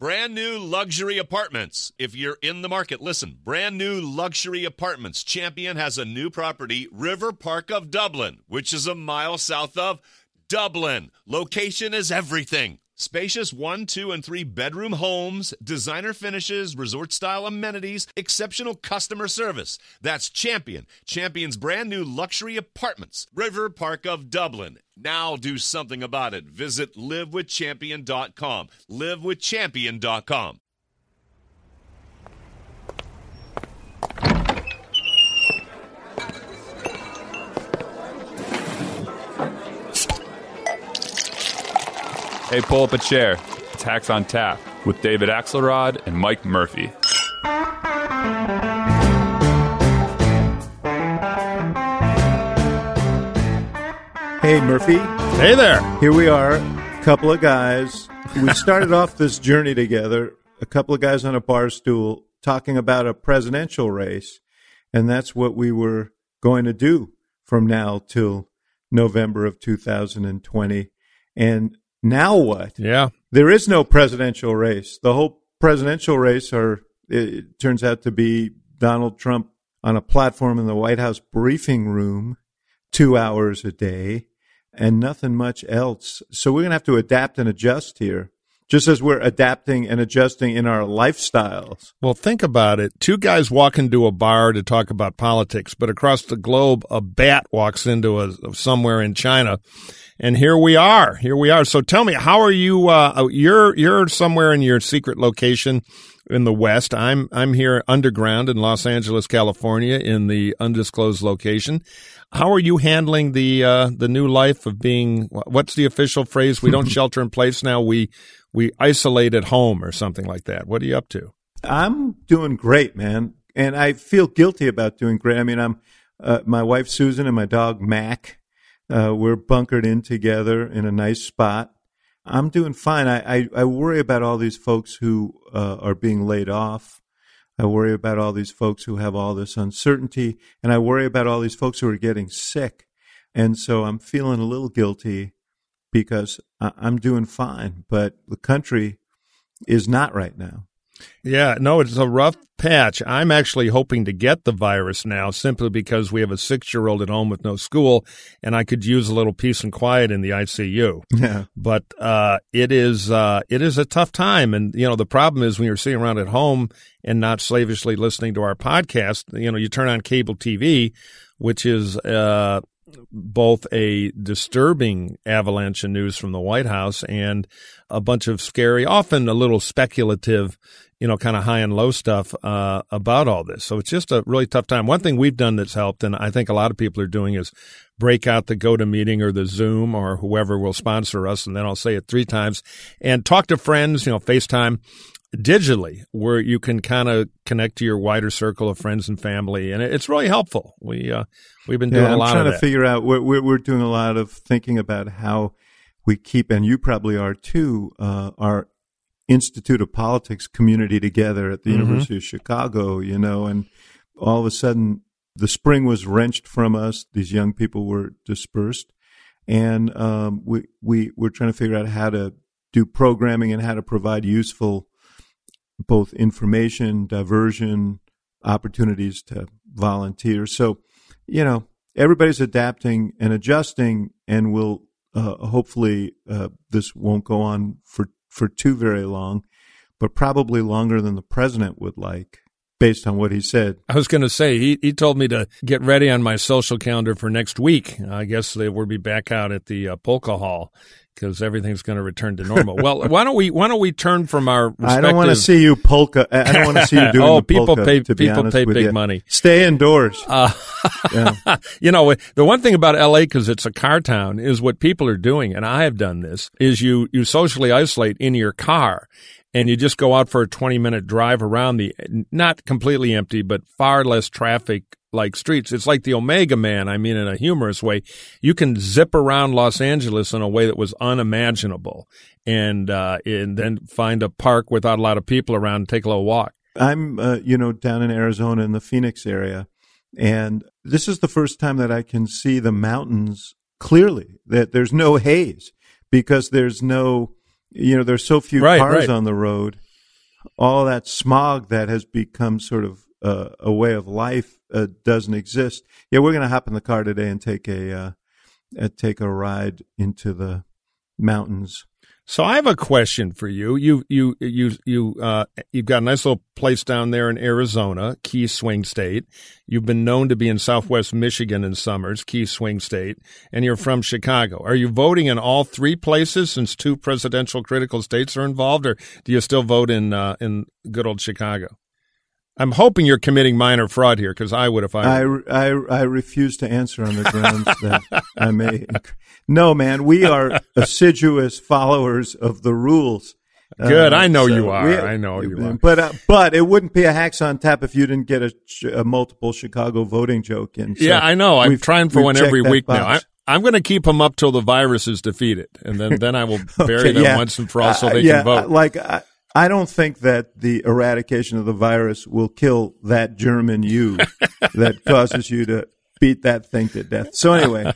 Brand new luxury apartments. If you're in the market, listen. Brand new luxury apartments. Champion has a new property, River Park of Dublin, which is a mile south of Dublin. Location is everything. Spacious 1, 2, and 3 bedroom homes, designer finishes, resort-style amenities, exceptional customer service. That's Champion. Champion's brand new luxury apartments, River Park of Dublin. Now do something about it. Visit livewithchampion.com. livewithchampion.com. Hey, pull up a chair. It's Hacks on Tap with David Axelrod and Mike Murphy. Hey, Murphy. Hey there. Here we are, a couple of guys. We started off this journey together, a couple of guys on a bar stool talking about a presidential race, and that's what we were going to do from now till November of 2020. And now what? Yeah. There is no presidential race. The whole presidential race it turns out to be Donald Trump on a platform in the White House briefing room 2 hours a day and nothing much else. So we're going to have to adapt and adjust here, just as we're adapting and adjusting in our lifestyles. Well, think about it. Two guys walk into a bar to talk about politics, but across the globe, a bat walks into somewhere in China. And here we are. So tell me, how are you? You're somewhere in your secret location in the West. I'm here underground in Los Angeles, California, in the undisclosed location. How are you handling the new life of being? What's the official phrase? We don't shelter in place now. We isolate at home or something like that. What are you up to? I'm doing great, man, and I feel guilty about doing great. I mean, I'm my wife Susan and my dog Mac. We're bunkered in together in a nice spot. I'm doing fine. I worry about all these folks who are being laid off. I worry about all these folks who have all this uncertainty. And I worry about all these folks who are getting sick. And so I'm feeling a little guilty because I'm doing fine. But the country is not right now. Yeah, no, it's a rough patch. I'm actually hoping to get the virus now simply because we have a 6-year-old at home with no school, and I could use a little peace and quiet in the ICU. Yeah. But it is a tough time. And, the problem is when you're sitting around at home and not slavishly listening to our podcast, you turn on cable TV, which is both a disturbing avalanche of news from the White House and a bunch of scary, often a little speculative, kind of high and low stuff about all this. So it's just a really tough time. One thing we've done that's helped, and I think a lot of people are doing, is break out the GoToMeeting or the Zoom or whoever will sponsor us, and then I'll say it 3 times, and talk to friends, FaceTime digitally, where you can kind of connect to your wider circle of friends and family, and it's really helpful. We've been doing a lot of that. I'm trying to figure out. We're doing a lot of thinking about how we keep, and you probably are too, our Institute of Politics community together at the University of Chicago. And all of a sudden the spring was wrenched from us. These young people were dispersed, and we're trying to figure out how to do programming and how to provide useful both information, diversion, opportunities to volunteer. So, everybody's adapting and adjusting, and will hopefully this won't go on for too very long, but probably longer than the president would like, based on what he said. I was going to say, he told me to get ready on my social calendar for next week. I guess we'll be back out at the Polka Hall, because everything's going to return to normal. Well, why don't we turn from our respective... I don't want to see you polka. I don't want to see you doing the polka. People pay big money. Stay indoors. Yeah. The one thing about LA, because it's a car town, is what people are doing, and I have done this, is you socially isolate in your car, and you just go out for a 20-minute drive around the not completely empty, but far less traffic like streets. It's like the Omega Man, in a humorous way. You can zip around Los Angeles in a way that was unimaginable, and then find a park without a lot of people around and take a little walk. I'm, down in Arizona in the Phoenix area, and this is the first time that I can see the mountains clearly, that there's no haze, because there's no, there's so few cars on the road. all that smog that has become sort of a way of life doesn't exist. Yeah, we're going to hop in the car today and take a ride into the mountains. So I have a question for you. You've got a nice little place down there in Arizona, Key Swing State. You've been known to be in Southwest Michigan in summers, Key Swing State, and you're from Chicago. Are you voting in all three places since 2 presidential critical states are involved, or do you still vote in good old Chicago? I'm hoping you're committing minor fraud here, because I would if I were. I refuse to answer on the grounds that I may. No, man, we are assiduous followers of the rules. Good, I know you are. I know you are. But it wouldn't be a Hacks on Tap if you didn't get a multiple Chicago voting joke in. So yeah, I know. I'm trying for one every week now. I'm going to keep them up till the virus is defeated, and then I will bury them once and for all so they can vote. I don't think that the eradication of the virus will kill that germ in you that causes you to beat that thing to death. So anyway,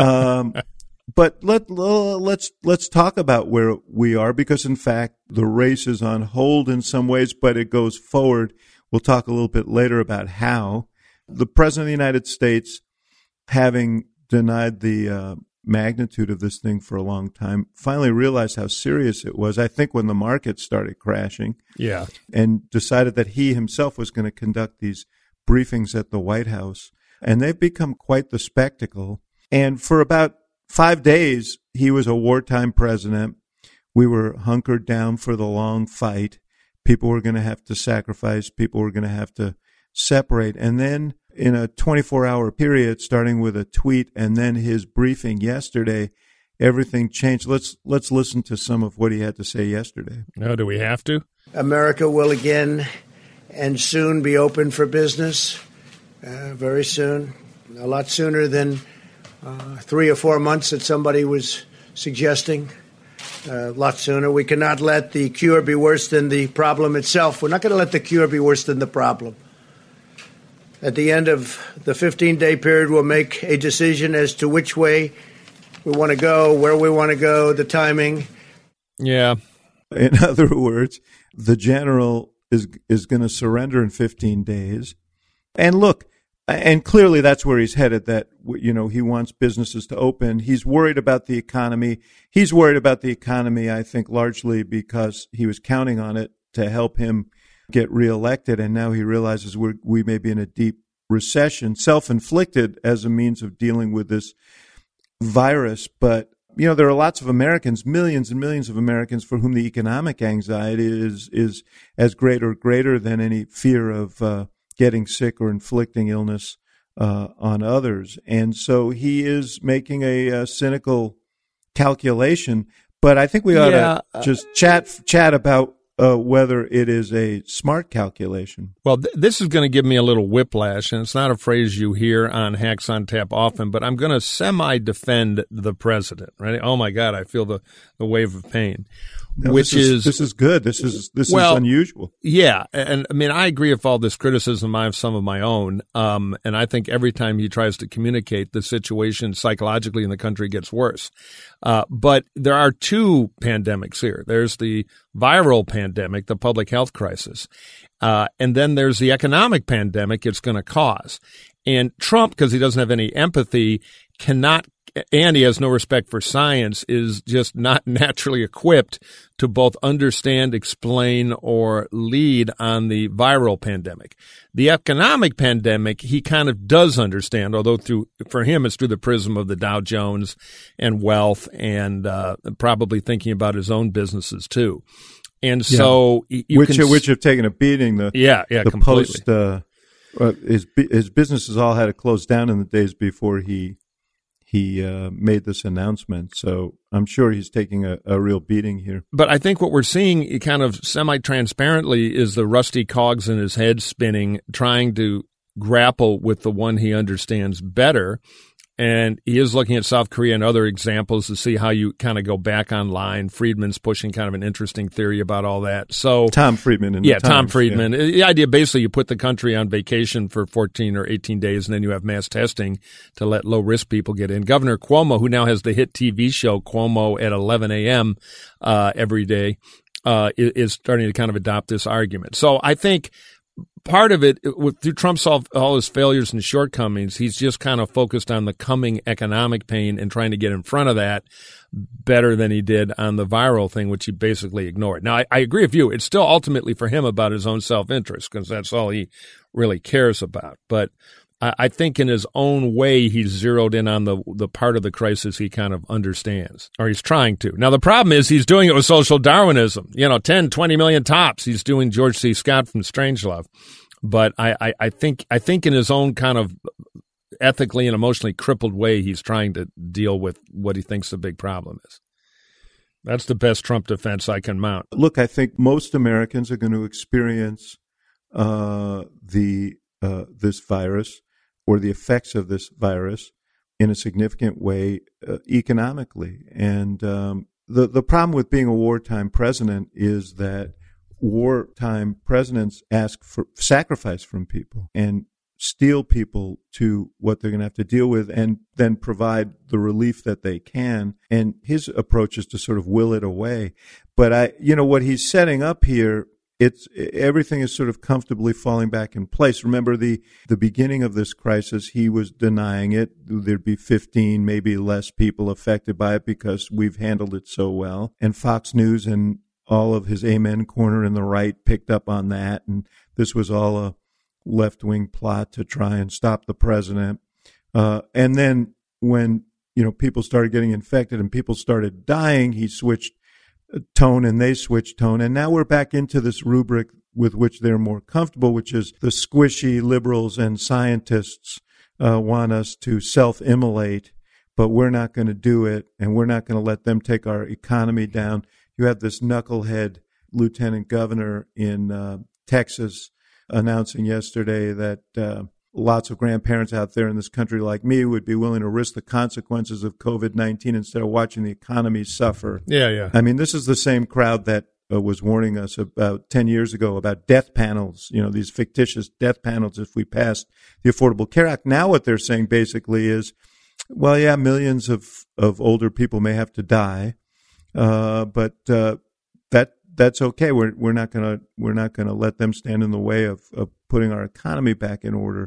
but let's talk about where we are, because in fact the race is on hold in some ways, but it goes forward. We'll talk a little bit later about how the President of the United States, having denied the magnitude of this thing for a long time, finally realized how serious it was, I think, when the market started crashing. Yeah. And decided that he himself was going to conduct these briefings at the White House. And they've become quite the spectacle. And for about 5 days, he was a wartime president. We were hunkered down for the long fight. People were going to have to sacrifice. People were going to have to separate. And then in a 24-hour period, starting with a tweet and then his briefing yesterday, everything changed. Let's listen to some of what he had to say yesterday. No, do we have to? America will again and soon be open for business, very soon, a lot sooner than 3 or 4 months that somebody was suggesting. A lot sooner. We cannot let the cure be worse than the problem itself. We're not going to let the cure be worse than the problem. At the end of the 15-day period, we'll make a decision as to which way we want to go, where we want to go, the timing. Yeah. In other words, the general is going to surrender in 15 days. And look, and clearly that's where he's headed, that, you know, he wants businesses to open. He's worried about the economy. He's worried about the economy, I think, largely because he was counting on it to help him get reelected, and now he realizes we may be in a deep recession, self-inflicted as a means of dealing with this virus. But, you know, there are lots of Americans, millions and millions of Americans, for whom the economic anxiety is as great or greater than any fear of getting sick or inflicting illness on others. And so he is making a cynical calculation. But I think we ought to just chat about whether it is a smart calculation. Well, this is going to give me a little whiplash, and it's not a phrase you hear on Hacks on Tap often, but I'm going to semi-defend the president, right? Oh, my God, I feel the wave of pain. No, this is good. This is unusual. Yeah, and I mean, I agree with all this criticism. I have some of my own, and I think every time he tries to communicate, the situation psychologically in the country gets worse. But there are two pandemics here. There's the viral pandemic, the public health crisis, and then there's the economic pandemic it's going to cause. And Trump, because he doesn't have any empathy, cannot, and he has no respect for science, is just not naturally equipped to both understand, explain, or lead on the viral pandemic. The economic pandemic, he kind of does understand, although for him it's through the prism of the Dow Jones and wealth and probably thinking about his own businesses too. And so which have taken a beating. The completely. His businesses all had to close down in the days before he made this announcement. So I'm sure he's taking a real beating here. But I think what we're seeing kind of semi-transparently is the rusty cogs in his head spinning, trying to grapple with the one he understands better. And he is looking at South Korea and other examples to see how you kind of go back online. Friedman's pushing kind of an interesting theory about all that. So Tom Friedman. Tom Friedman. Yeah. The idea, basically, you put the country on vacation for 14 or 18 days, and then you have mass testing to let low-risk people get in. Governor Cuomo, who now has the hit TV show Cuomo at 11 a.m. Every day, is starting to kind of adopt this argument. So I think part of it, through Trump's all his failures and shortcomings, he's just kind of focused on the coming economic pain and trying to get in front of that better than he did on the viral thing, which he basically ignored. Now, I agree with you. It's still ultimately for him about his own self-interest because that's all he really cares about. But I think in his own way, he's zeroed in on the part of the crisis he kind of understands, or he's trying to. Now, the problem is he's doing it with social Darwinism. 10, 20 million tops. He's doing George C. Scott from Strangelove. But I think in his own kind of ethically and emotionally crippled way, he's trying to deal with what he thinks the big problem is. That's the best Trump defense I can mount. Look, I think most Americans are going to experience this virus or the effects of this virus in a significant way economically. And the problem with being a wartime president is that wartime presidents ask for sacrifice from people and steel people to what they're going to have to deal with and then provide the relief that they can. And his approach is to sort of will it away. But what he's setting up here, everything is sort of comfortably falling back in place. Remember the beginning of this crisis, he was denying it. There'd be 15, maybe less people affected by it because we've handled it so well. And Fox News and all of his amen corner in the right picked up on that. And this was all a left-wing plot to try and stop the president. And then when, people started getting infected and people started dying, he switched tone and they switched tone. And now we're back into this rubric with which they're more comfortable, which is the squishy liberals and scientists want us to self-immolate, but we're not going to do it, and we're not going to let them take our economy down. You have this knucklehead lieutenant governor in Texas announcing yesterday that lots of grandparents out there in this country like me would be willing to risk the consequences of COVID-19 instead of watching the economy suffer. Yeah. I mean, this is the same crowd that was warning us about 10 years ago about death panels, these fictitious death panels if we passed the Affordable Care Act. Now what they're saying basically is, well, yeah, millions of older people may have to die, but that's okay. We're not gonna let them stand in the way of putting our economy back in order.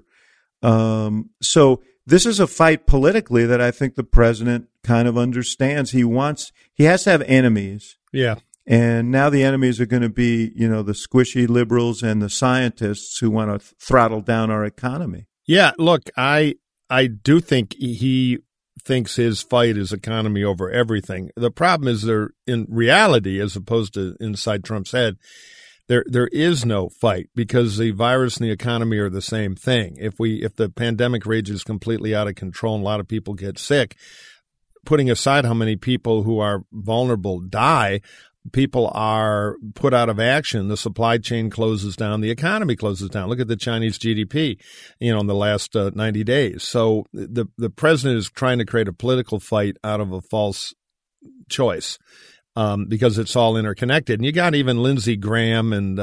So this is a fight politically that I think the president kind of understands. He has to have enemies. Yeah. And now the enemies are going to be, the squishy liberals and the scientists who want to throttle down our economy. Yeah. Look, I do think he thinks his fight is economy over everything. The problem is there, in reality, as opposed to inside Trump's head, there is no fight because the virus and the economy are the same thing. If the pandemic rages completely out of control and a lot of people get sick, putting aside how many people who are vulnerable die, people are put out of action. The supply chain closes down. The economy closes down. Look at the Chinese GDP, in the last 90 days. So the president is trying to create a political fight out of a false choice because it's all interconnected. And you got even Lindsey Graham and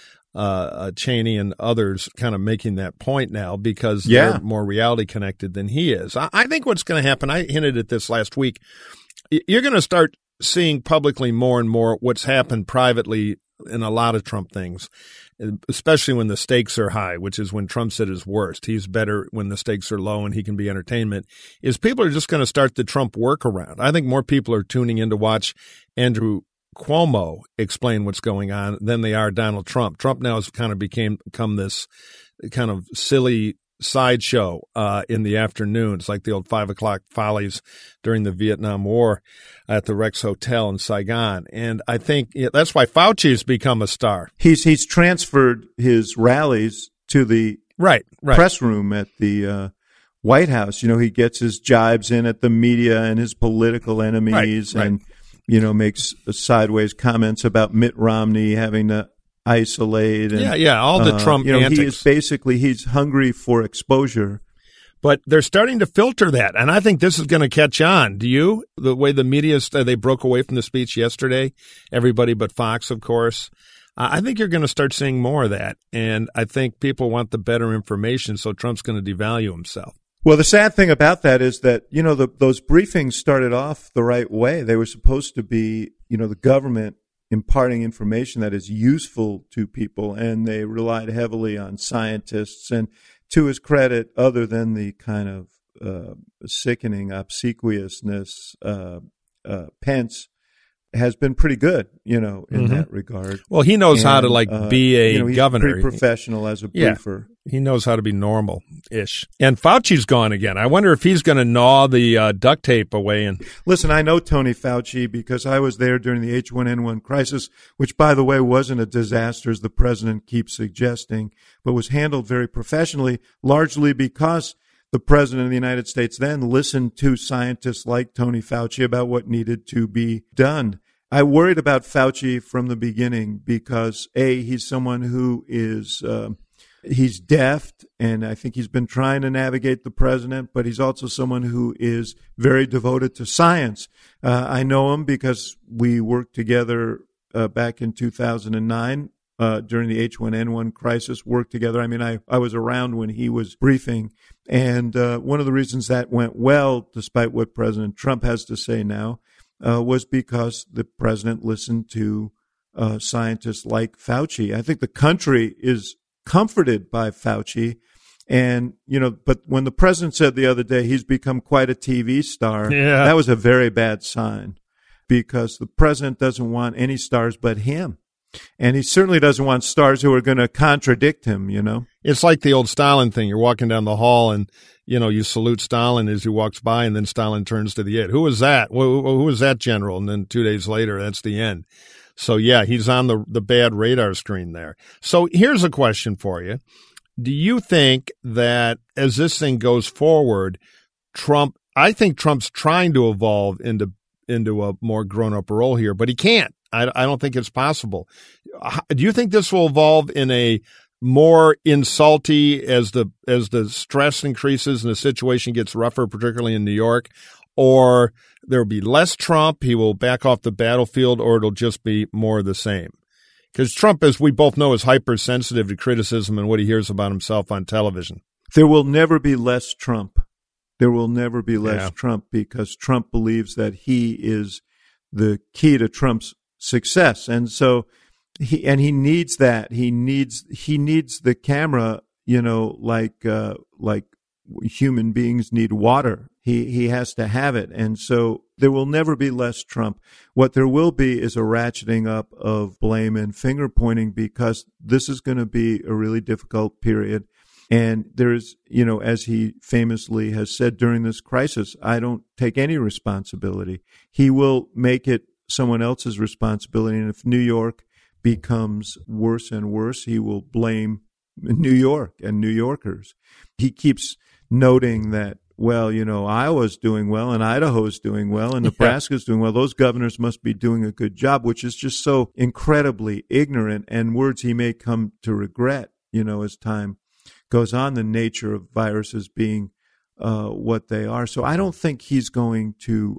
Cheney and others kind of making that point now because they're more reality connected than he is. I think what's going to happen, I hinted at this last week, you're going to start seeing publicly more and more what's happened privately in a lot of Trump things, especially when the stakes are high, which is when Trump's at his worst. He's better when the stakes are low and he can be entertainment, is people are just going to start the Trump workaround. I think more people are tuning in to watch Andrew Cuomo explain what's going on than they are Donald Trump. Trump now has kind of become this kind of silly sideshow in the afternoons, like the old 5 o'clock follies during the Vietnam War at the Rex Hotel in Saigon. And I think that's why Fauci's become a star. He's transferred his rallies to the press room at the White House. He gets his jibes in at the media and his political enemies and, makes sideways comments about Mitt Romney having to isolate. And, all the Trump antics. He's hungry for exposure. But they're starting to filter that, and I think this is going to catch on. Do you? The way the media, they broke away from the speech yesterday, everybody but Fox, of course. I think you're going to start seeing more of that, and I think people want the better information, so Trump's going to devalue himself. Well, the sad thing about that is that, those briefings started off the right way. They were supposed to be, the government imparting information that is useful to people, and they relied heavily on scientists. And to his credit, other than the kind of sickening obsequiousness, Pence has been pretty good, in that regard. Well, he knows how to be a he's governor. Pretty professional as a briefer. He knows how to be normal-ish. And Fauci's gone again. I wonder if he's going to gnaw the duct tape away. And listen, I know Tony Fauci because I was there during the H1N1 crisis, which, by the way, wasn't a disaster, as the president keeps suggesting, but was handled very professionally, largely because the president of the United States then listened to scientists like Tony Fauci about what needed to be done. I worried about Fauci from the beginning because, A, he's someone who is he's deft, and I think he's been trying to navigate the president, but he's also someone who is very devoted to science. I know him because we worked together back in 2009 during the H1N1 crisis, worked together. I mean, I was around when he was briefing, and one of the reasons that went well, despite what President Trump has to say now, was because the president listened to scientists like Fauci. I think the country is comforted by Fauci. And, but when the president said the other day he's become quite a TV star, that was a very bad sign, because the president doesn't want any stars but him. And he certainly doesn't want stars who are going to contradict him, It's like the old Stalin thing. You're walking down the hall and, you salute Stalin as he walks by, and then Stalin turns to the end. Who was that? Who was that general? And then 2 days later, that's the end. So, yeah, he's on the bad radar screen there. So here's a question for you. Do you think that as this thing goes forward, I think Trump's trying to evolve into a more grown-up role here, but he can't. I don't think it's possible. Do you think this will evolve in a more insulty as the stress increases and the situation gets rougher, particularly in New York, or there will be less Trump, he will back off the battlefield, or it'll just be more of the same? Because Trump, as we both know, is hypersensitive to criticism and what he hears about himself on television. There will never be less Trump. There will never be less Trump, because Trump believes that he is the key to Trump's success. And so he needs that. He needs the camera, like human beings need water. He has to have it. And so there will never be less Trump. What there will be is a ratcheting up of blame and finger pointing, because this is going to be a really difficult period. And there's, as he famously has said during this crisis, I don't take any responsibility. He will make it someone else's responsibility. And if New York becomes worse and worse, he will blame New York and New Yorkers. He keeps noting that, Iowa's doing well and Idaho's doing well and Nebraska's doing well. Those governors must be doing a good job, which is just so incredibly ignorant, and words he may come to regret, as time goes on, the nature of viruses being what they are. So I don't think he's going to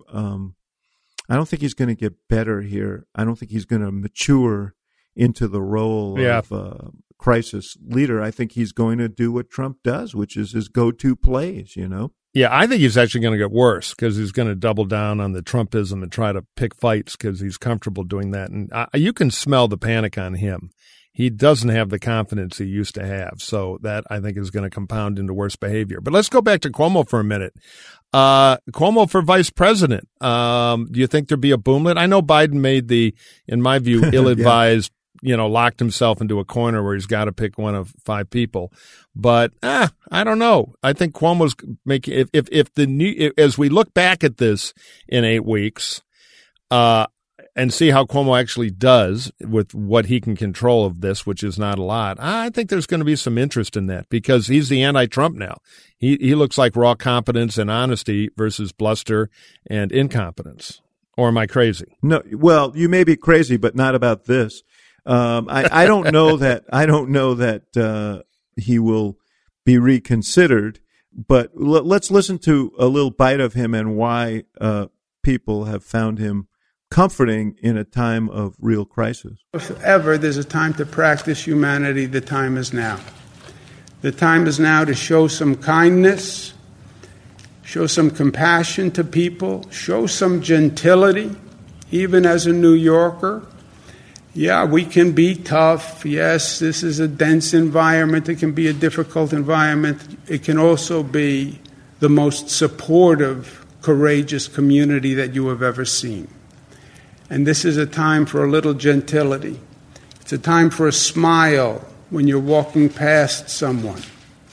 get better here. I don't think he's going to mature into the role of crisis leader. I think he's going to do what Trump does, which is his go-to plays, Yeah, I think he's actually going to get worse, because he's going to double down on the Trumpism and try to pick fights because he's comfortable doing that. And you can smell the panic on him. He doesn't have the confidence he used to have. So that, I think, is going to compound into worse behavior. But let's go back to Cuomo for a minute. Cuomo for vice president. Do you think there'd be a boomlet? I know Biden made the, in my view, ill-advised, locked himself into a corner where he's got to pick one of 5 people. But I don't know. I think Cuomo's making, as we look back at this in 8 weeks, and see how Cuomo actually does with what he can control of this, which is not a lot, I think there's going to be some interest in that, because he's the anti-Trump now. He looks like raw competence and honesty versus bluster and incompetence. Or am I crazy? No, well, you may be crazy, but not about this. I don't know that. I don't know that he will be reconsidered. But let's listen to a little bite of him and why people have found him comforting in a time of real crisis. If ever there's a time to practice humanity, the time is now. The time is now to show some kindness, show some compassion to people, show some gentility, even as a New Yorker, Yeah, we can be tough. Yes, this is a dense environment. It can be a difficult environment. It can also be the most supportive, courageous community that you have ever seen. And this is a time for a little gentility. It's a time for a smile when you're walking past someone.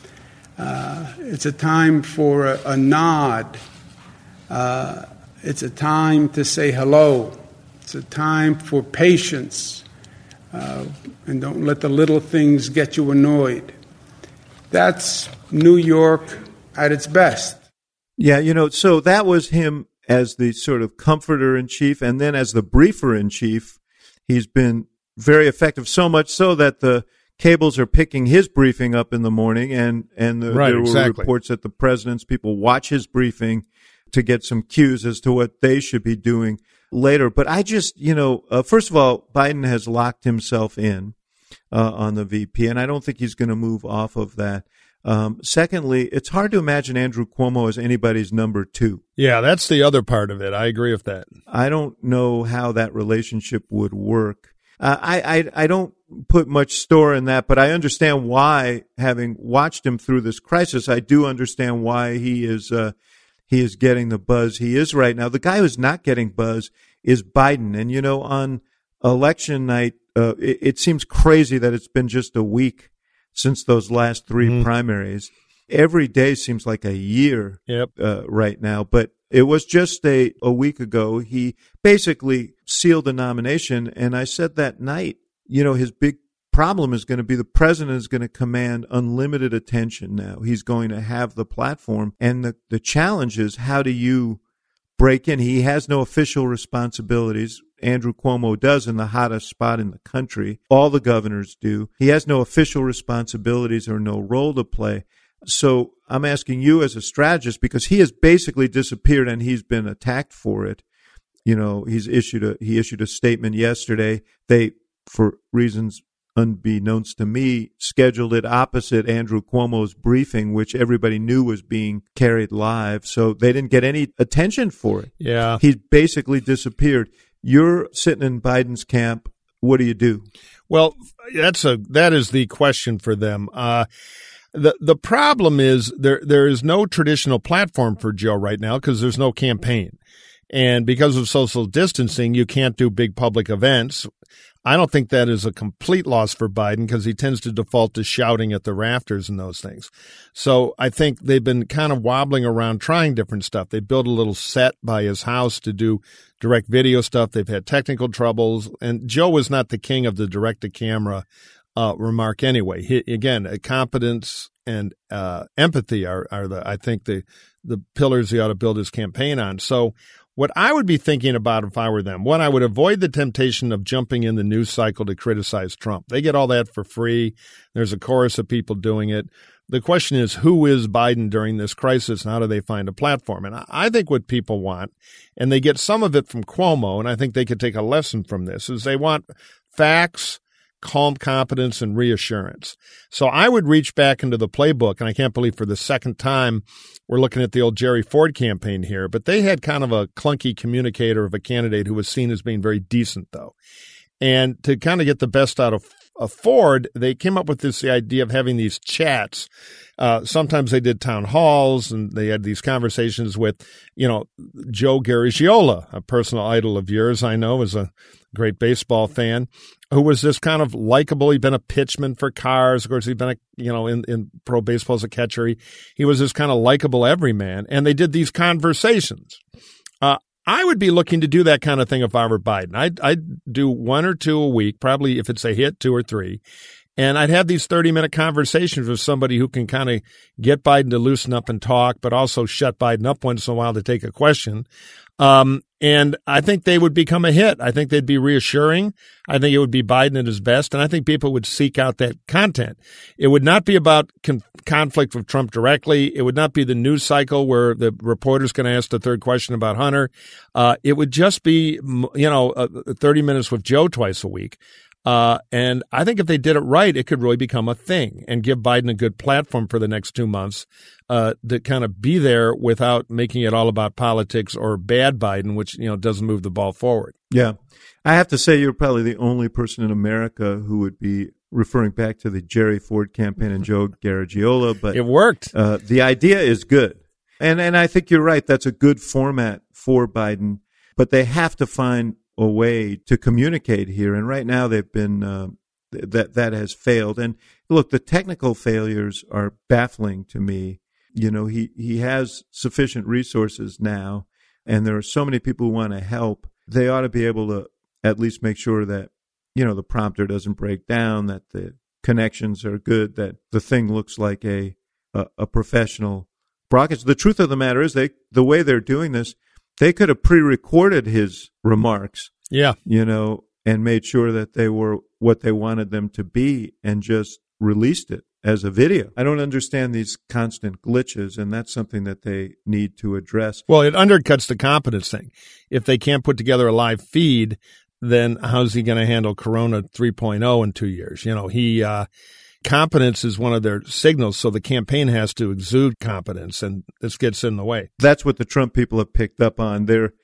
It's a time for a nod. It's a time to say hello. It's a time for patience. And don't let the little things get you annoyed. That's New York at its best. Yeah, so that was him as the sort of comforter-in-chief, and then as the briefer-in-chief, he's been very effective, so much so that the cables are picking his briefing up in the morning, and there were reports that the president's people watch his briefing to get some cues as to what they should be doing later. But I just, first of all, Biden has locked himself in on the VP, and I don't think he's going to move off of that. Secondly, it's hard to imagine Andrew Cuomo as anybody's number two. Yeah, that's the other part of it. I agree with that. I don't know how that relationship would work. I don't put much store in that, but I understand why, having watched him through this crisis, I do understand why he is getting the buzz he is right now. The guy who's not getting buzz is Biden. And, on election night, it seems crazy that it's been just a week since those last three primaries. Every day seems like a year right now, but it was just a week ago. He basically sealed the nomination, and I said that night, his big problem is going to be the president is going to command unlimited attention now. He's going to have the platform, and the challenge is, how do you break in? He has no official responsibilities. Andrew Cuomo does in the hottest spot in the country. All the governors do. He has no official responsibilities or no role to play. So I'm asking you as a strategist, because he has basically disappeared and he's been attacked for it. He issued a statement yesterday. They, for reasons unbeknownst to me, scheduled it opposite Andrew Cuomo's briefing, which everybody knew was being carried live. So they didn't get any attention for it. Yeah. He basically disappeared. You're sitting in Biden's camp. What do you do? Well, that is the question for them. The problem is there is no traditional platform for Joe right now because there's no campaign. And because of social distancing, you can't do big public events. I don't think that is a complete loss for Biden because he tends to default to shouting at the rafters and those things. So I think they've been kind of wobbling around trying different stuff. They built a little set by his house to do direct video stuff. They've had technical troubles. And Joe was not the king of the direct-to-camera remark anyway. Again, competence and empathy are the pillars he ought to build his campaign on. So what I would be thinking about if I were them, one, I would avoid the temptation of jumping in the news cycle to criticize Trump. They get all that for free. There's a chorus of people doing it. The question is, who is Biden during this crisis, and how do they find a platform? And I think what people want, and they get some of it from Cuomo, and I think they could take a lesson from this, is they want facts, calm competence, and reassurance. So I would reach back into the playbook, and I can't believe for the second time we're looking at the old Jerry Ford campaign here, but they had kind of a clunky communicator of a candidate who was seen as being very decent, though. And to kind of get the best out of Ford, they came up with the idea of having these chats. Sometimes they did town halls, and they had these conversations with, Joe Garagiola, a personal idol of yours, I know, is a great baseball fan, who was this kind of likable. He'd been a pitchman for Cars. Of course, he'd been in pro baseball as a catcher. He was this kind of likable everyman, and they did these conversations. I would be looking to do that kind of thing if I were Biden. I'd do one or two a week, probably if it's a hit, 2 or 3. And I'd have these 30-minute conversations with somebody who can kind of get Biden to loosen up and talk, but also shut Biden up once in a while to take a question. And I think they would become a hit. I think they'd be reassuring. I think it would be Biden at his best. And I think people would seek out that content. It would not be about conflict with Trump directly. It would not be the news cycle where the reporter's going to ask the third question about Hunter. It would just be, 30 minutes with Joe twice a week. And I think if they did it right, it could really become a thing and give Biden a good platform for the next 2 months to kind of be there without making it all about politics or bad Biden, which, doesn't move the ball forward. Yeah. I have to say you're probably the only person in America who would be referring back to the Jerry Ford campaign and Joe Garagiola, but it worked. The idea is good. And I think you're right. That's a good format for Biden, but they have to find a way to communicate here. And right now they've been, that has failed. And look, the technical failures are baffling to me. You know, he has sufficient resources now, and there are so many people who want to help. They ought to be able to at least make sure that, you know, the prompter doesn't break down, that the connections are good, that the thing looks like a professional broadcast. The truth of the matter is the way they're doing this, they could have pre-recorded his remarks. Yeah. You know, and made sure that they were what they wanted them to be and just released it as a video. I don't understand these constant glitches, and that's something that they need to address. Well, it undercuts the competence thing. If they can't put together a live feed, then how's he going to handle Corona 3.0 in 2 years? You know, competence is one of their signals, so the campaign has to exude competence, and this gets in the way. That's what the Trump people have picked up on.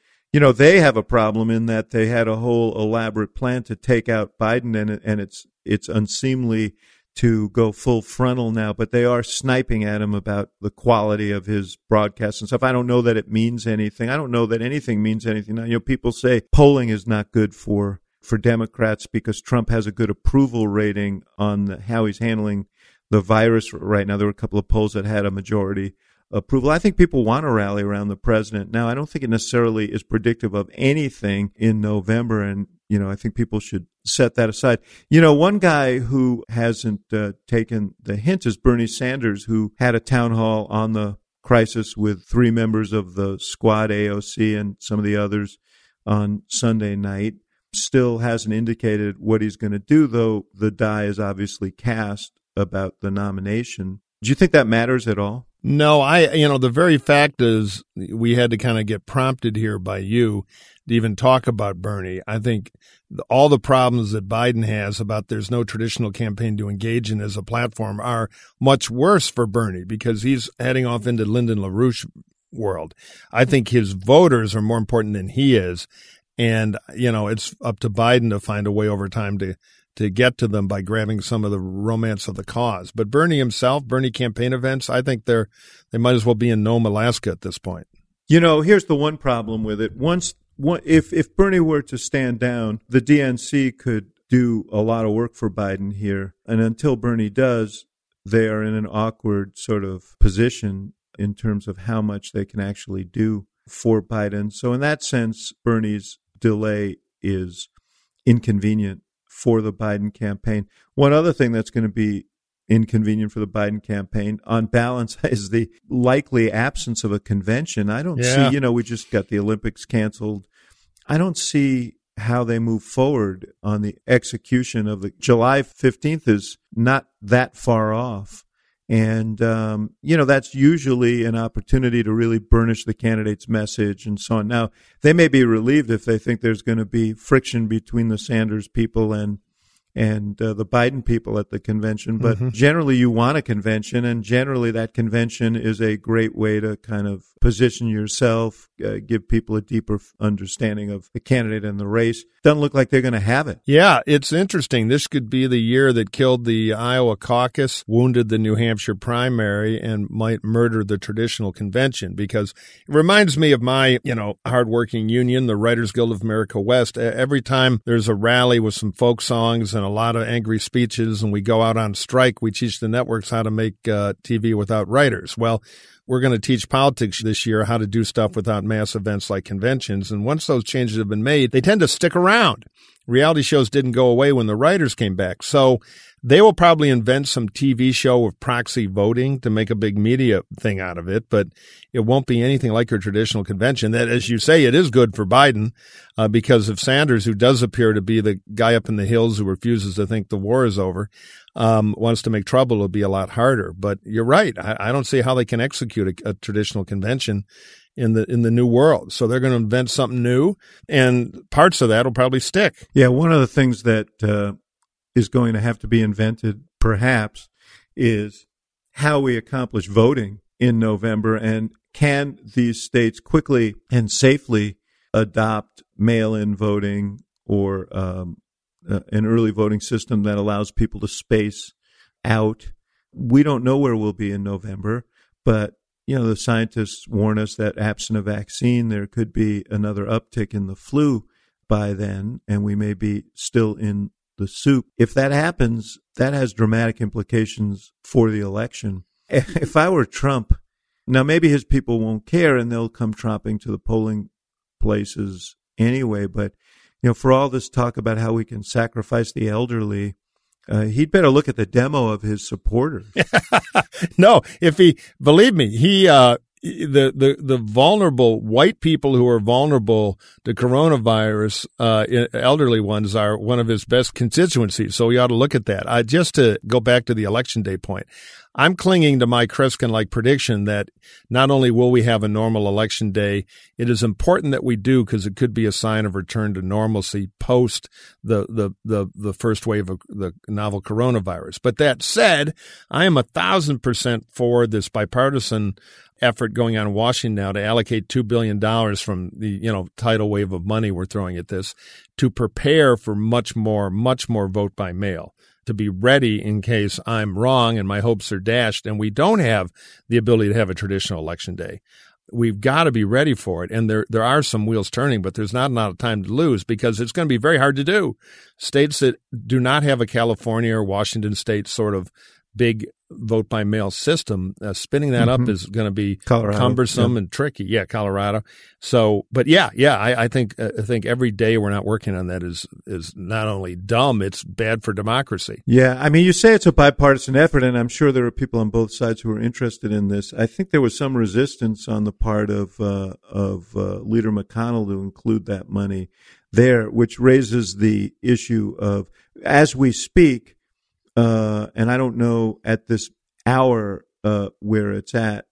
They have a problem in that they had a whole elaborate plan to take out Biden, and it's unseemly to go full frontal now, but they are sniping at him about the quality of his broadcasts and stuff. I don't know that it means anything. I don't know that anything means anything. Now, you know, people say polling is not good for Democrats because Trump has a good approval rating on how he's handling the virus right now. There were a couple of polls that had a majority approval. I think people want to rally around the president. Now, I don't think it necessarily is predictive of anything in November, and, you know, I think people should set that aside. You know, one guy who hasn't taken the hint is Bernie Sanders, who had a town hall on the crisis with 3 members of the squad, AOC, and some of the others on Sunday night. Still hasn't indicated what he's going to do, though the die is obviously cast about the nomination. Do you think that matters at all? No, the very fact is we had to kind of get prompted here by you to even talk about Bernie. I think all the problems that Biden has about there's no traditional campaign to engage in as a platform are much worse for Bernie because he's heading off into Lyndon LaRouche world. I think his voters are more important than he is. And, you know, it's up to Biden to find a way over time to get to them by grabbing some of the romance of the cause. But Bernie himself, Bernie campaign events, I think they might as well be in Nome, Alaska at this point. You know, here's the one problem with it. If Bernie were to stand down, the DNC could do a lot of work for Biden here. And until Bernie does, they are in an awkward sort of position in terms of how much they can actually do for Biden. So in that sense, Bernie's delay is inconvenient for the Biden campaign. One other thing that's going to be inconvenient for the Biden campaign, on balance, is the likely absence of a convention. I don't see, you know, we just got the Olympics canceled. I don't see how they move forward on the execution of the July 15th is not that far off. And, you know, that's usually an opportunity to really burnish the candidate's message and so on. Now, they may be relieved if they think there's going to be friction between the Sanders people and the Biden people at the convention. But generally, you want a convention, and generally that convention is a great way to kind of position yourself, give people a deeper understanding of the candidate and the race. Doesn't look like they're going to have it. Yeah, it's interesting. This could be the year that killed the Iowa caucus, wounded the New Hampshire primary, and might murder the traditional convention, because it reminds me of my, you know, hardworking union, the Writers Guild of America West. Every time there's a rally with some folk songs and a lot of angry speeches and we go out on strike, we teach the networks how to make TV without writers. Well, we're going to teach politics this year how to do stuff without mass events like conventions. And once those changes have been made, they tend to stick around. Reality shows didn't go away when the writers came back. So they will probably invent some TV show of proxy voting to make a big media thing out of it, but it won't be anything like your traditional convention. That, as you say, it is good for Biden because of Sanders, who does appear to be the guy up in the hills who refuses to think the war is over, wants to make trouble. It'll be a lot harder. But you're right. I don't see how they can execute a traditional convention in the new world. So they're going to invent something new, and parts of that will probably stick. Yeah, one of the things that is going to have to be invented, perhaps, is how we accomplish voting in November, and can these states quickly and safely adopt mail-in voting or an early voting system that allows people to space out. We don't know where we'll be in November, but the scientists warn us that absent a vaccine, there could be another uptick in the flu by then, and we may be still in the soup. If that happens, that has dramatic implications for the election. If I were Trump, now maybe his people won't care and they'll come tromping to the polling places anyway, but for all this talk about how we can sacrifice the elderly, he'd better look at the demo of his supporters. No, believe me, the vulnerable white people who are vulnerable to coronavirus, elderly ones, are one of his best constituencies. So we ought to look at that. Just to go back to the election day point, I'm clinging to my Kreskin-like prediction that not only will we have a normal election day, it is important that we do, because it could be a sign of return to normalcy post the first wave of the novel coronavirus. But that said, I am 1,000% for this bipartisan effort going on in Washington now to allocate $2 billion from the tidal wave of money we're throwing at this to prepare for much more vote by mail, to be ready in case I'm wrong and my hopes are dashed and we don't have the ability to have a traditional election day. We've got to be ready for it. And there are some wheels turning, but there's not a lot of time to lose, because it's going to be very hard to do. States that do not have a California or Washington state sort of big vote by mail system, spinning that up is going to be cumbersome and tricky. Yeah, Colorado. So, but I think every day we're not working on that is not only dumb, it's bad for democracy. Yeah, I mean, you say it's a bipartisan effort, and I'm sure there are people on both sides who are interested in this. I think there was some resistance on the part of Leader McConnell to include that money there, which raises the issue of, as we speak, and I don't know at this hour where it's at.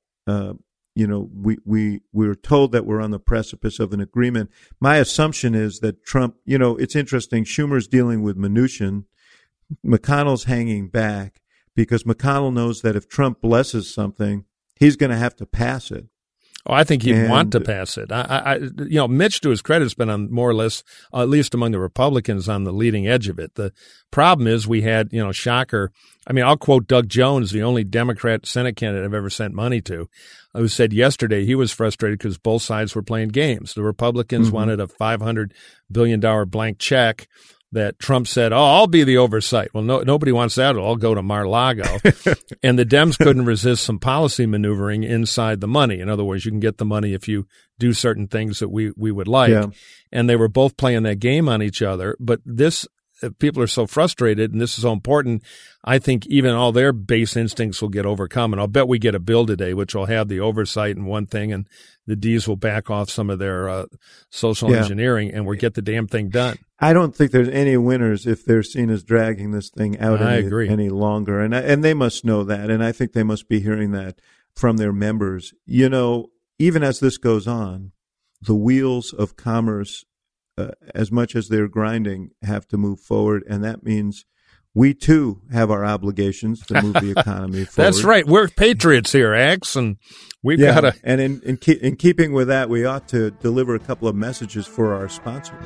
We're told that we're on the precipice of an agreement. My assumption is that Trump, it's interesting. Schumer's dealing with Mnuchin. McConnell's hanging back because McConnell knows that if Trump blesses something, he's going to have to pass it. Oh, I think he'd want to pass it. Mitch, to his credit, has been on more or less, at least among the Republicans, on the leading edge of it. The problem is we had, shocker. I mean, I'll quote Doug Jones, the only Democrat Senate candidate I've ever sent money to, who said yesterday he was frustrated because both sides were playing games. The Republicans wanted a $500 billion blank check that Trump said, I'll be the oversight. Well, nobody wants that. It'll all go to Mar-a-Lago. And the Dems couldn't resist some policy maneuvering inside the money. In other words, you can get the money if you do certain things that we would like. Yeah. And they were both playing that game on each other. But people are so frustrated, and this is so important, I think even all their base instincts will get overcome. And I'll bet we get a bill today which will have the oversight and one thing, and the D's will back off some of their social engineering, and we'll get the damn thing done. I don't think there's any winners if they're seen as dragging this thing out any longer. And they must know that, and I think they must be hearing that from their members. Even as this goes on, the wheels of commerce, as much as they're grinding, have to move forward, and that means we too have our obligations to move the economy forward. That's right. We're patriots here, Axe, and we've got to. And in keeping with that, we ought to deliver a couple of messages for our sponsors.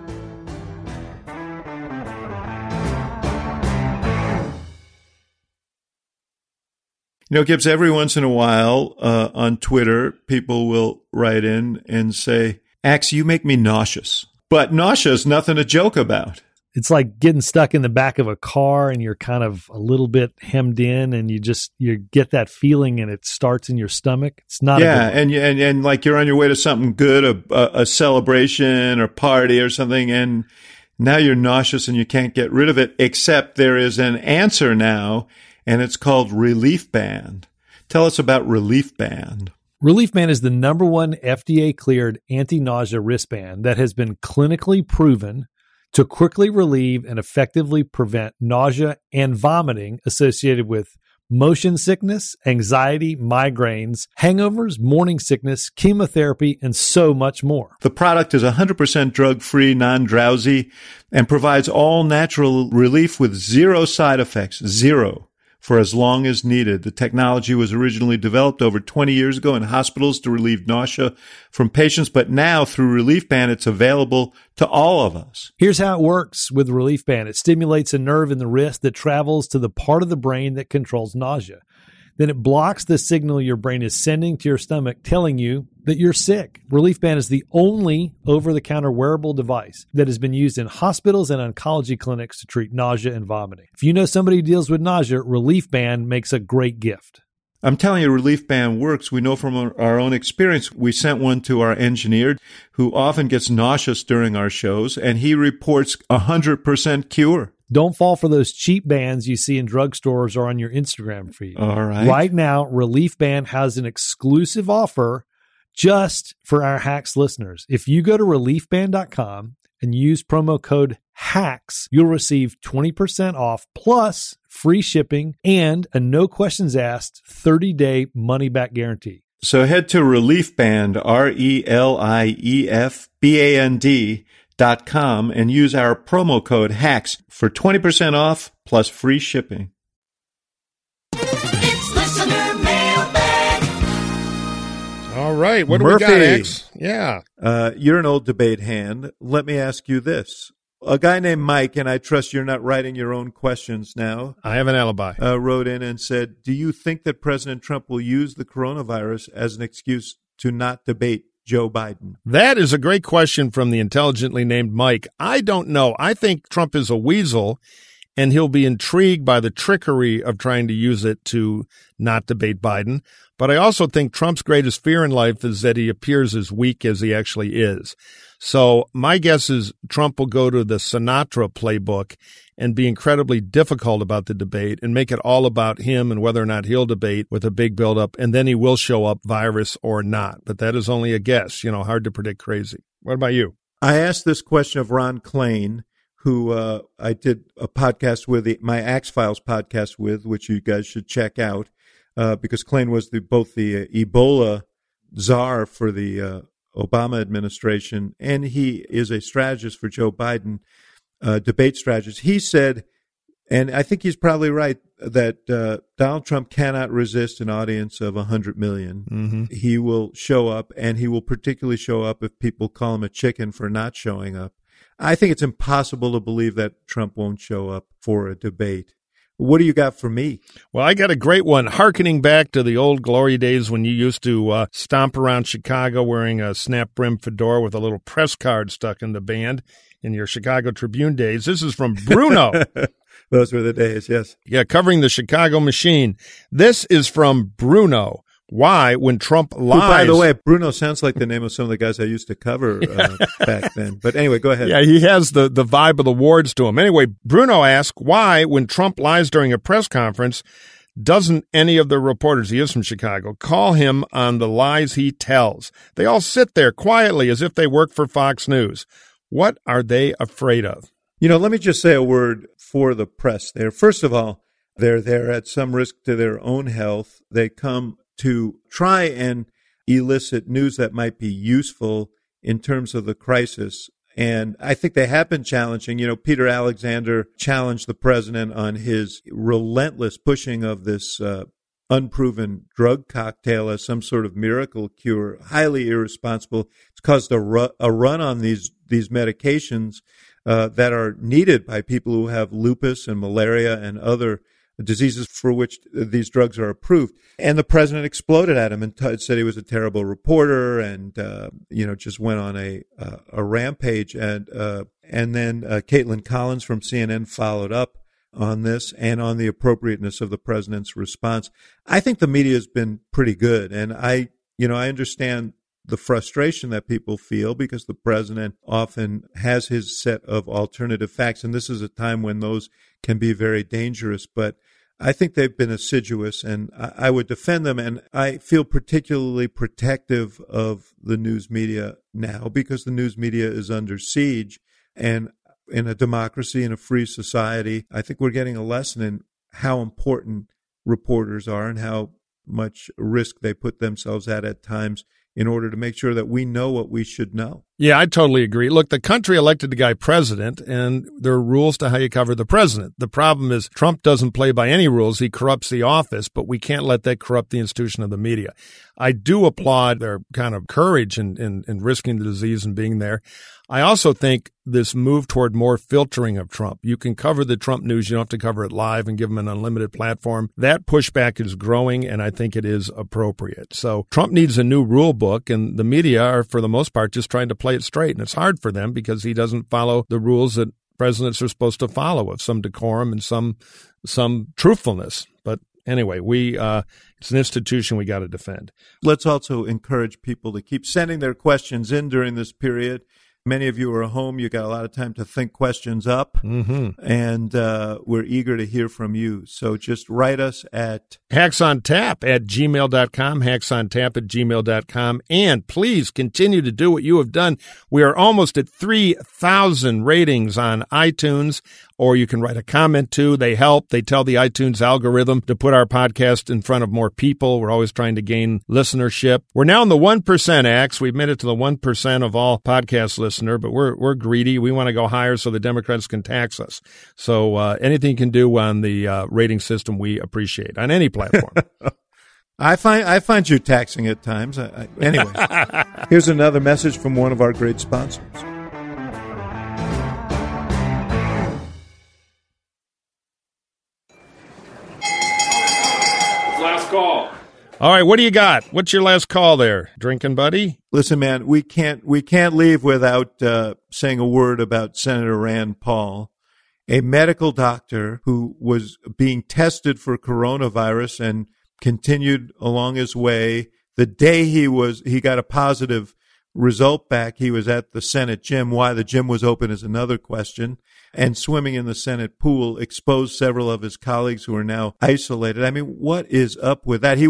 Gibbs, every once in a while on Twitter, people will write in and say, Axe, you make me nauseous. But nausea is nothing to joke about. It's like getting stuck in the back of a car and you're kind of a little bit hemmed in, and you get that feeling and it starts in your stomach. It's not and like you're on your way to something good, a celebration or party or something, and now you're nauseous and you can't get rid of it, except there is an answer now, and it's called Relief Band. Tell us about Relief Band. Relief Band is the #1 FDA-cleared anti-nausea wristband that has been clinically proven to quickly relieve and effectively prevent nausea and vomiting associated with motion sickness, anxiety, migraines, hangovers, morning sickness, chemotherapy, and so much more. The product is 100% drug-free, non-drowsy, and provides all natural relief with zero side effects, zero, for as long as needed. The technology was originally developed over 20 years ago in hospitals to relieve nausea from patients, but now through Relief Band, it's available to all of us. Here's how it works with Relief Band. It stimulates a nerve in the wrist that travels to the part of the brain that controls nausea. Then it blocks the signal your brain is sending to your stomach, telling you that you're sick. Relief Band is the only over-the-counter wearable device that has been used in hospitals and oncology clinics to treat nausea and vomiting. If you know somebody who deals with nausea, Relief Band makes a great gift. I'm telling you, Relief Band works. We know from our own experience. We sent one to our engineer who often gets nauseous during our shows, and he reports 100% cure. Don't fall for those cheap bands you see in drugstores or on your Instagram feed. All right. Right now, Relief Band has an exclusive offer just for our Hacks listeners. If you go to reliefband.com and use promo code HACKS, you'll receive 20% off plus free shipping and a no questions asked 30-day money-back guarantee. So head to Relief Band, ReliefBand.com, and use our promo code HACKS for 20% off plus free shipping. It's listener mailbag. All right. What do Murphy. we got, X? Yeah. You're an old debate hand. Let me ask you this. A guy named Mike, and I trust you're not writing your own questions now, I have an alibi. wrote in and said, do you think that President Trump will use the coronavirus as an excuse to not debate Joe Biden? That is a great question from the intelligently named Mike. I don't know. I think Trump is a weasel, and he'll be intrigued by the trickery of trying to use it to not debate Biden. But I also think Trump's greatest fear in life is that he appears as weak as he actually is. So my guess is Trump will go to the Sinatra playbook and be incredibly difficult about the debate and make it all about him and whether or not he'll debate with a big buildup. And then he will show up, virus or not. But that is only a guess, hard to predict crazy. What about you? I asked this question of Ron Klain, who I did a podcast with, my Axe Files podcast with, which you guys should check out, because Klain was both the Ebola czar for the Obama administration, and he is a strategist for Joe Biden, debate strategist. He said, and I think he's probably right, that Donald Trump cannot resist an audience of 100 million. Mm-hmm. He will show up, and he will particularly show up if people call him a chicken for not showing up. I think it's impossible to believe that Trump won't show up for a debate. What do you got for me? Well, I got a great one, hearkening back to the old glory days when you used to stomp around Chicago wearing a snap-brim fedora with a little press card stuck in the band in your Chicago Tribune days. This is from Bruno. Those were the days, yes. Yeah, covering the Chicago machine. This is from Bruno. Why, when Trump lies... Who, by the way, Bruno sounds like the name of some of the guys I used to cover back then. But anyway, go ahead. Yeah, he has the vibe of the wards to him. Anyway, Bruno asks, why, when Trump lies during a press conference, doesn't any of the reporters, he is from Chicago, call him on the lies he tells? They all sit there quietly as if they work for Fox News. What are they afraid of? Let me just say a word for the press there. First of all, they're there at some risk to their own health. They come to try and elicit news that might be useful in terms of the crisis. And I think they have been challenging. Peter Alexander challenged the president on his relentless pushing of this unproven drug cocktail as some sort of miracle cure. Highly irresponsible. It's caused a run on these medications that are needed by people who have lupus and malaria and other diseases for which these drugs are approved. And the president exploded at him and said he was a terrible reporter and, just went on a rampage. And then Caitlin Collins from CNN followed up on this and on the appropriateness of the president's response. I think the media has been pretty good. And I understand the frustration that people feel because the president often has his set of alternative facts. And this is a time when those can be very dangerous. But I think they've been assiduous, and I would defend them. And I feel particularly protective of the news media now because the news media is under siege. And in a democracy, in a free society, I think we're getting a lesson in how important reporters are and how much risk they put themselves at times in order to make sure that we know what we should know. Yeah, I totally agree. Look, the country elected the guy president, and there are rules to how you cover the president. The problem is Trump doesn't play by any rules. He corrupts the office, but we can't let that corrupt the institution of the media. I do applaud their kind of courage in risking the disease and being there. I also think this move toward more filtering of Trump. You can cover the Trump news. You don't have to cover it live and give him an unlimited platform. That pushback is growing, and I think it is appropriate. So Trump needs a new rule book, and the media are, for the most part, just trying to play it straight. And it's hard for them because he doesn't follow the rules that presidents are supposed to follow, of some decorum and some truthfulness. But anyway, it's an institution we got to defend. Let's also encourage people to keep sending their questions in during this period. Many of you are home. You got a lot of time to think questions up, and we're eager to hear from you. So just write us at hacksontap@gmail.com, hacksontap@gmail.com, and please continue to do what you have done. We are almost at 3,000 ratings on iTunes, or you can write a comment too. They help. They tell the iTunes algorithm to put our podcast in front of more people. We're always trying to gain listenership. We're now in the 1% Axe. We've made it to the 1% of all podcast listeners, but we're greedy. We want to go higher so the Democrats can tax us. So anything you can do on the rating system, we appreciate on any platform. I find you taxing at times. Anyway, here's another message from one of our great sponsors. Last call. All right, what do you got? What's your last call there, drinking buddy? Listen, man, we can't leave without saying a word about Senator Rand Paul, a medical doctor who was being tested for coronavirus and continued along his way. The day he got a positive result back, he was at the Senate gym. Why the gym was open is another question. And swimming in the Senate pool, exposed several of his colleagues who are now isolated. I mean, what is up with that? He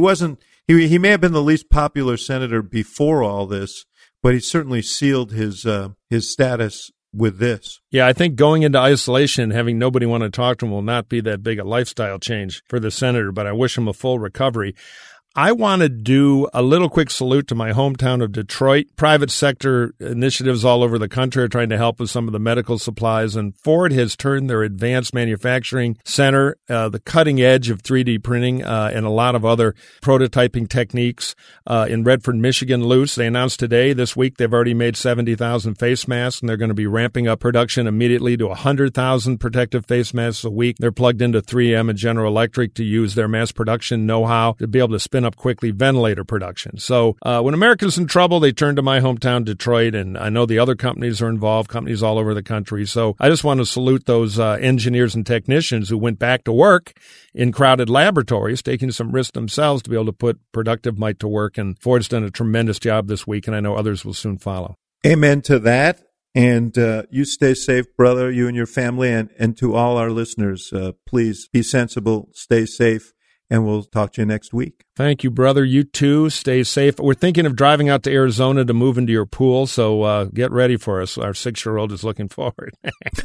may have been the least popular senator before all this, but he certainly sealed his status with this. Yeah, I think going into isolation, having nobody want to talk to him will not be that big a lifestyle change for the senator, but I wish him a full recovery. I want to do a little quick salute to my hometown of Detroit. Private sector initiatives all over the country are trying to help with some of the medical supplies, and Ford has turned their advanced manufacturing center, the cutting edge of 3D printing and a lot of other prototyping techniques in Redford, Michigan, loose. They announced this week, they've already made 70,000 face masks, and they're going to be ramping up production immediately to 100,000 protective face masks a week. They're plugged into 3M and General Electric to use their mass production know-how to be able to spin up quickly ventilator production. So when America's in trouble, they turn to my hometown, Detroit, and I know the other companies are involved, companies all over the country. So I just want to salute those engineers and technicians who went back to work in crowded laboratories, taking some risk themselves to be able to put productive might to work. And Ford's done a tremendous job this week, and I know others will soon follow. Amen to that. And you stay safe, brother, you and your family, and to all our listeners, please be sensible, stay safe, and we'll talk to you next week. Thank you, brother. You too. Stay safe. We're thinking of driving out to Arizona to move into your pool, so get ready for us. Our 6-year-old is looking forward.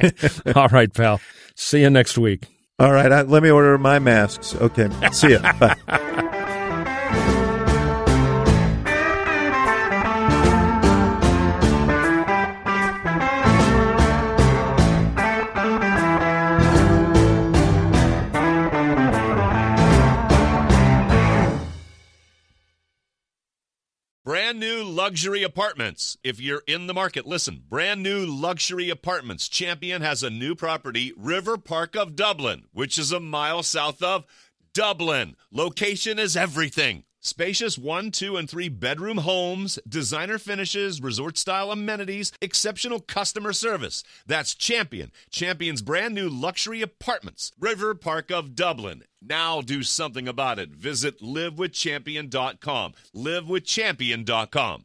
All right, pal. See you next week. All right. Let me order my masks. Okay. See ya. Bye. Brand new luxury apartments. If you're in the market, listen. Brand new luxury apartments. Champion has a new property, River Park of Dublin, which is a mile south of Dublin. Location is everything. Spacious 1, 2, and 3 bedroom homes, designer finishes, resort-style amenities, exceptional customer service. That's Champion. Champion's brand new luxury apartments, River Park of Dublin. Now do something about it. Visit livewithchampion.com. livewithchampion.com.